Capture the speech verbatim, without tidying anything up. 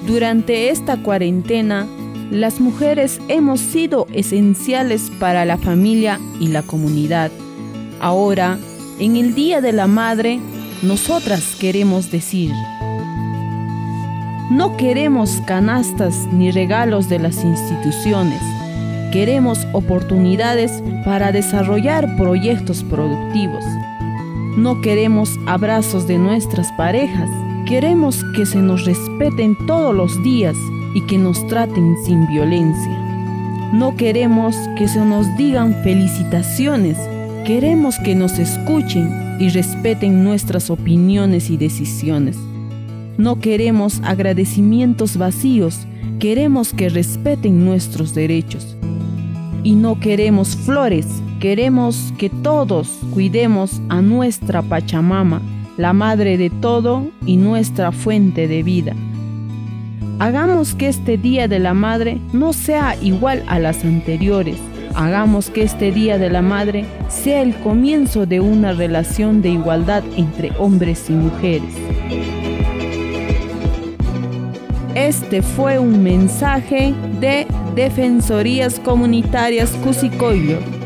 Durante esta cuarentena, las mujeres hemos sido esenciales para la familia y la comunidad. Ahora, en el Día de la Madre, nosotras queremos decir: no queremos canastas ni regalos de las instituciones. Queremos oportunidades para desarrollar proyectos productivos. No queremos abrazos de nuestras parejas. Queremos que se nos respeten todos los días y que nos traten sin violencia. No queremos que se nos digan felicitaciones. Queremos que nos escuchen y respeten nuestras opiniones y decisiones. No queremos agradecimientos vacíos. Queremos que respeten nuestros derechos. Y no queremos flores. Queremos que todos cuidemos a nuestra Pachamama, la madre de todo y nuestra fuente de vida. Hagamos que este Día de la Madre no sea igual a las anteriores. Hagamos que este Día de la Madre sea el comienzo de una relación de igualdad entre hombres y mujeres. Este fue un mensaje de Defensorías Comunitarias Cusicoillo.